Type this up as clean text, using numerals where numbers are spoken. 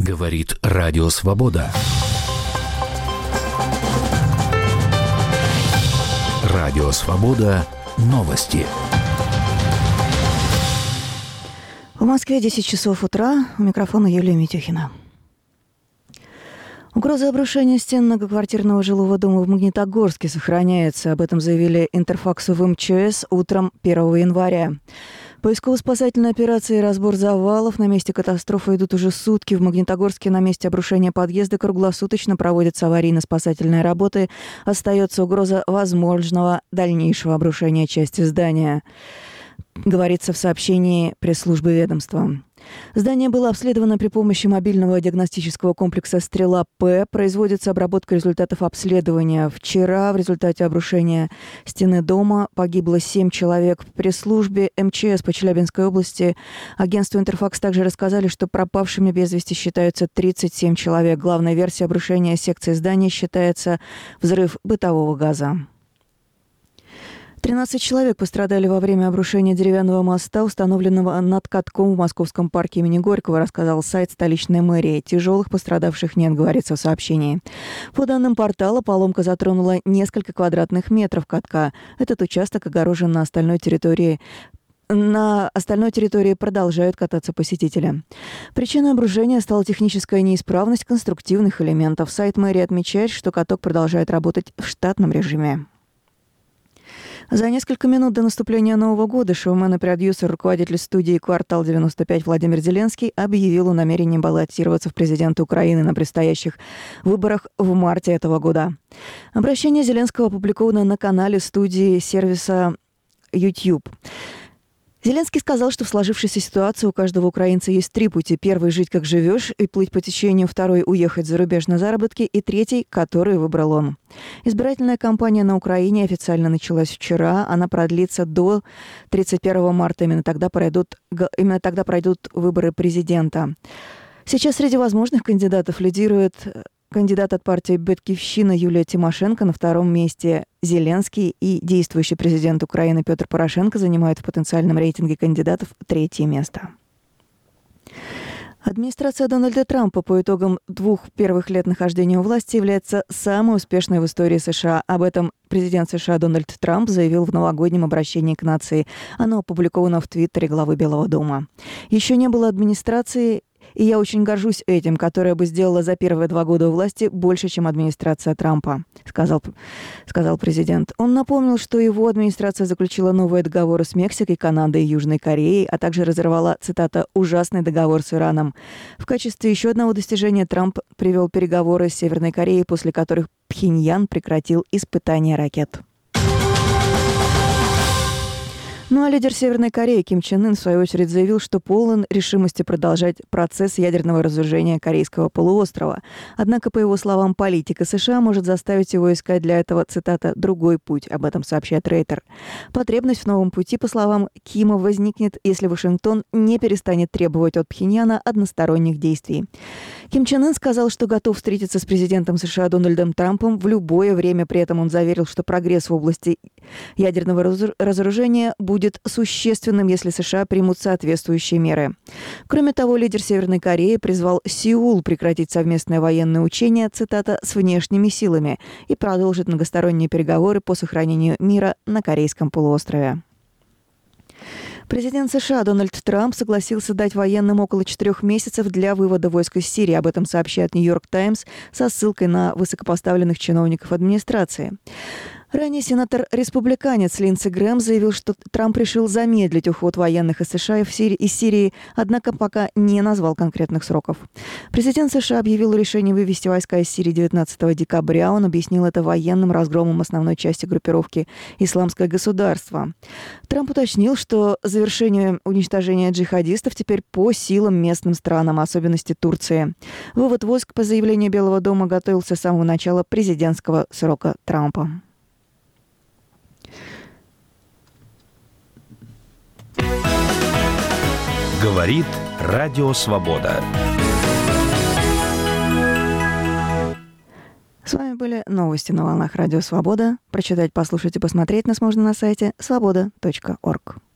Говорит Радио Свобода. Радио Свобода. Новости. В Москве 10 часов утра. У микрофона Юлия Митюхина. Угроза обрушения стен многоквартирного жилого дома в Магнитогорске сохраняется. Об этом заявили Интерфаксу в МЧС утром 1 января. Поисково-спасательные операции и разбор завалов на месте катастрофы идут уже сутки. В Магнитогорске на месте обрушения подъезда круглосуточно проводятся аварийно-спасательные работы. Остается угроза возможного дальнейшего обрушения части здания, говорится в сообщении пресс-службы ведомства. Здание было обследовано при помощи мобильного диагностического комплекса «Стрела-П». Производится обработка результатов обследования. Вчера в результате обрушения стены дома погибло 7 человек. В пресс-службе МЧС по Челябинской области агентству «Интерфакс» также рассказали, что пропавшими без вести считаются 37 человек. Главной версией обрушения секции здания считается взрыв бытового газа. 13 человек пострадали во время обрушения деревянного моста, установленного над катком в Московском парке имени Горького, рассказал сайт столичной мэрии. Тяжелых пострадавших нет, говорится в сообщении. По данным портала, поломка затронула несколько квадратных метров катка. Этот участок огорожен на остальной территории. На остальной территории продолжают кататься посетители. Причиной обрушения стала техническая неисправность конструктивных элементов. Сайт мэрии отмечает, что каток продолжает работать в штатном режиме. За несколько минут до наступления Нового года шоумен и продюсер, руководитель студии «Квартал-95» Владимир Зеленский объявил о намерении баллотироваться в президенты Украины на предстоящих выборах в марте этого года. Обращение Зеленского опубликовано на канале студии сервиса YouTube. Зеленский сказал, что в сложившейся ситуации у каждого украинца есть 3 пути. Первый – жить как живешь и плыть по течению. Второй – уехать за рубеж на заработки. И третий – который выбрал он. Избирательная кампания на Украине официально началась вчера. Она продлится до 31 марта. Именно тогда пройдут выборы президента. Сейчас среди возможных кандидатов лидирует кандидат от партии «Батькивщина» Юлия Тимошенко, на втором месте Зеленский, и действующий президент Украины Петр Порошенко занимают в потенциальном рейтинге кандидатов 3-е место. Администрация Дональда Трампа по итогам 2 первых лет нахождения у власти является самой успешной в истории США. Об этом президент США Дональд Трамп заявил в новогоднем обращении к нации. Оно опубликовано в Твиттере главы Белого дома. «Еще не было администрации, и я очень горжусь этим, которая бы сделала за первые 2 года у власти больше, чем администрация Трампа», сказал президент. Он напомнил, что его администрация заключила новые договоры с Мексикой, Канадой и Южной Кореей, а также разорвала, цитата, «ужасный договор с Ираном». В качестве еще одного достижения Трамп привел переговоры с Северной Кореей, после которых Пхеньян прекратил испытания ракет. Ну а лидер Северной Кореи Ким Чен Ын в свою очередь заявил, что полон решимости продолжать процесс ядерного разоружения Корейского полуострова. Однако, по его словам, политика США может заставить его искать для этого, цитата, «другой путь». Об этом сообщает Рейтер. Потребность в новом пути, по словам Кима, возникнет, если Вашингтон не перестанет требовать от Пхеньяна односторонних действий. Ким Чен Ын сказал, что готов встретиться с президентом США Дональдом Трампом в любое время. При этом он заверил, что прогресс в области ядерного разоружения будет существенным, если США примут соответствующие меры. Кроме того, лидер Северной Кореи призвал Сеул прекратить совместное военное учение, цитата, «с внешними силами» и продолжить многосторонние переговоры по сохранению мира на Корейском полуострове. Президент США Дональд Трамп согласился дать военным около 4 месяцев для вывода войск из Сирии. Об этом сообщает «Нью-Йорк Таймс» со ссылкой на высокопоставленных чиновников администрации. Ранее сенатор-республиканец Линдси Грэм заявил, что Трамп решил замедлить уход военных из США из Сирии, однако пока не назвал конкретных сроков. Президент США объявил решение вывести войска из Сирии 19 декабря. Он объяснил это военным разгромом основной части группировки «Исламское государство». Трамп уточнил, что завершение уничтожения джихадистов теперь по силам местным странам, особенности Турции. Вывод войск по заявлению Белого дома готовился с самого начала президентского срока Трампа. Говорит Радио Свобода. С вами были новости на волнах Радио Свобода. Прочитать, послушать и посмотреть нас можно на сайте svoboda.org.